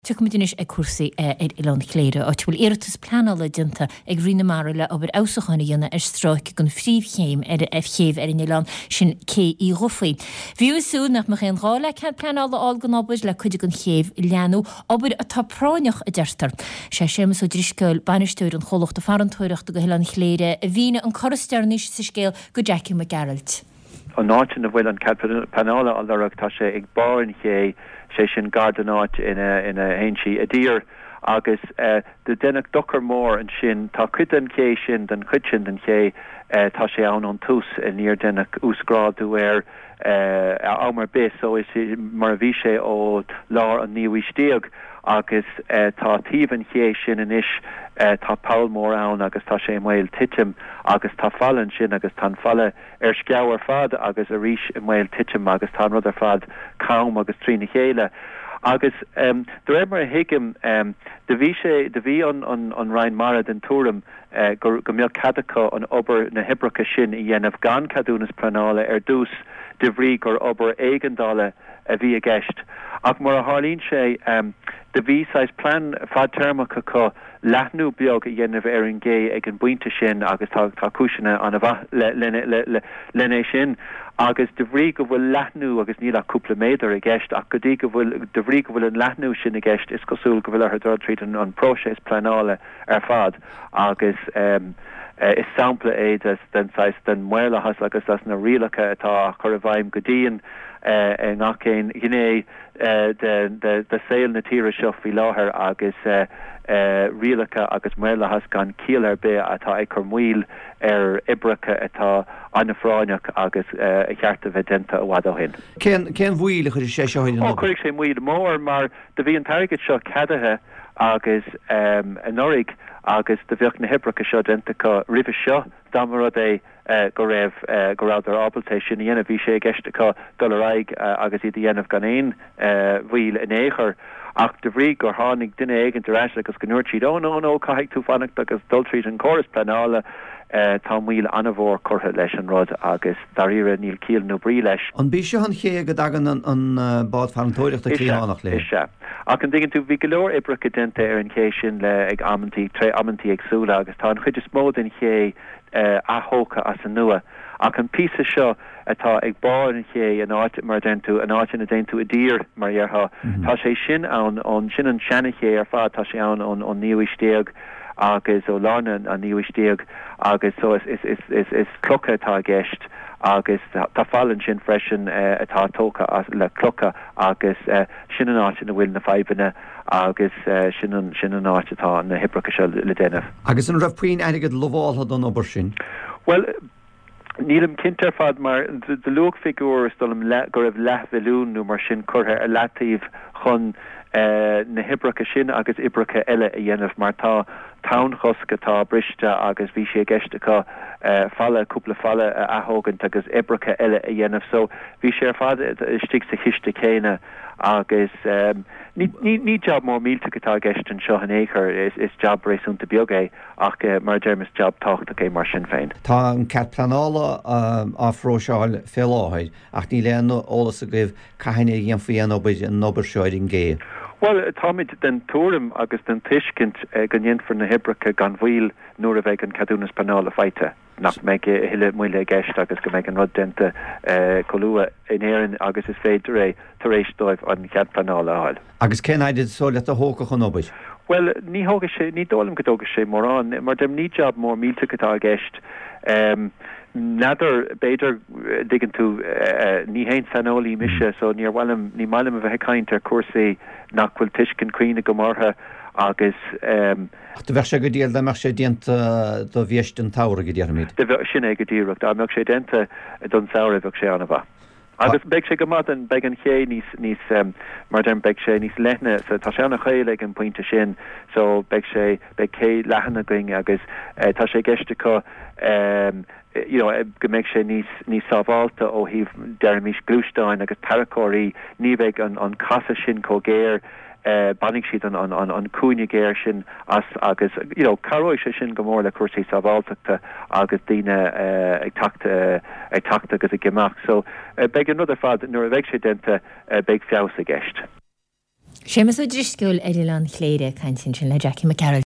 Tucmidis ag cuasaí Ilan Chléire áit bhfuil iartas pleanála dinta ag rina marla aber ausachana dhéanana stráic gon phríomhchéim chéimh in Ilan sin cé í rofaí. Bhí sú nach mar chéan rála ce pleanála ágan ábais le chuide gon chéimh leanú aber atá práineach a deirtar. sé sémas ó driscoil banisteúir an cholacht a farantóireachta go Ilan Chléire a bhíine an choristearnis sa scéal go Jackie McGarrett. An náitin a bhfuil an pleanála allarach tá sé ag barn ché sé sin gardanáit ina héintí a dír agus de denach dochar mór an sin tá cuidan cé sin den chuitsin den ché tá sé an tús in níor denach úsgráú ámar bis so is mar a bhí sé ó lár an níomhístíag agus tá tíhan ché sin in isis tá Paul mór ann agus tá sé mhail titim agus tá fallan sin agus tá falle sceabhar fad agus a ríis i mhail titim agus tá rud ar fad cám agus trína chéile agus de mar a hiigim de bhí an Ryan Mara den túram go mbeal cadacha an obair na Hebracha sin i dhéanamh gan cadúnas pranála dús de bhrí gur obair éigeandála a bhí a gceist ach mar a hálín sé de bhí sais plan fad termacha có lethnú beag a dhéanamh an gé ag an buinte sin agus tá cúisina an a bha lené sin agus de bhrí go bhfuil lethnú agus níla cúpla méadar a gceist ach go dtí go bhfuil de bhrí go bhfuil an lethnú sin a gceist is cosúil go bhfuil ar tríd an próséis planála ar fad agus is sampla den muile has agus as na rialacha atá chur a bhaim go dtíon ngacéin gné de saoil na tíre seo bhí láthair agus rialacha agus muile has gan cíal be atá ag chur muil ar ibracha atá anna fráineach agus a chearta bheith denta a bhhad ó hin. Cén bhuiile chuir sé seo hin? Chuir sé muil mór mar de bhí an target seo cadathe agus an orig agus de bheoch na Hebracha seo denta go ribh seo damara go raibh go rád ar ábaltéis sin dhéanamh bhí sé geisteá doraig agus iad dhéanamh gan éon bhuiil in éair ach de bhrí gur tháinig duine éigen de agus go nuir siad ó caiigh tú fannacht agus dultríd an choras planála tá mhuiil anmhór curtha leis an rud agus daríire níl cíal nó brí leis. An bí seo an ché go dagan an bád farantóireachta clíánach le. Is se. Ach an diggin tú bhí go leor ibracha denta ar an ché sin le ag ammantí agsúla agus tá an chuid is mód in ché athócha as an nua ach an písa seo atá ag bar an ché an áit mar dentu an áitin a dentu a dír mar dheartha tá sé sin an sin an seanna ché ar fad tá sé an níomhístíag agus ó lána an níomhístíag agus so is clocha tá gceist agus tá fallan sin freisin atá tócha le clocha agus sin an áitin a bhfuil na feibanna agus sin an áit atá na Hebracha seo le déanamh. Agus an raibh puoin aigid lomháiltha don obair sin? Well, nílam cinnte fad mar de luach figúr is dulm go raibh lethbheilúnú mar sin curtha a leataobh chun na Hebracha sin agus ibracha eile a dhéanamh mar tá town chosca tá briste agus bhí sé geisteá cúpla falle athógant agus ibracha eile a dhéanamh so bhí sé ar fad stig sa chiiste céine agus ní job mór mílta gotá gceist an seo an éair is job rééisúnta beag ach mar dermis job tácht a mar sin féin. Tá an cead planála áfróseáil fé láhaid ach ní lean ólas a goibh caiine dhéan faoí an obair an obair seoid in gé. Well, táid den túrim agus den tuiscint gan dhéanfar na Hebracha gan bhfuil nuair a bheith an cadúnas planála feite nach méid hiile muile gceist agus go méid an rud denta colua in éan agus is féidir tar éis dóibh an chead planála áil. Agus cén aidir sóla a hóca chun obair? Well, ní hóga sé ní dólam go dóga sé mór an mar dem ní job mór mílta gotá gceist Nadidir beidir diggin tú ní héin sanolí mise so ní mailim a bheith caiint ar cuasaí nach bhfuil tuiscin cuioine go mórtha agus de bheith sé go díal de mar sé déanta do bhíist an tára go dtíarmid. De bheith sin go díirecht a meach sé déanta don saoir bheith sé anna bha. Agus beag sé go mat an beag an ché níos mar den beag sé níos lethne so tá sé anna chéile an pointe sin so beag sé beag cé lehanana going agus tá sé geisteá go méid sé níos sábháilta ó híh Jeremy Glústein agus Tarracóí ní bheith an casa sin có géir bannig siad an cúine géir sin agus caróid sé sin go mór le cuasaí sábháilteachta agus daoine ag tata agus a gimach so beag an rud ar fad nuair a bheith sé denta beag feabhas a gceist. Sémas ó drisciúil ar Ián chléire caiintin sin le Jackie McCarroll.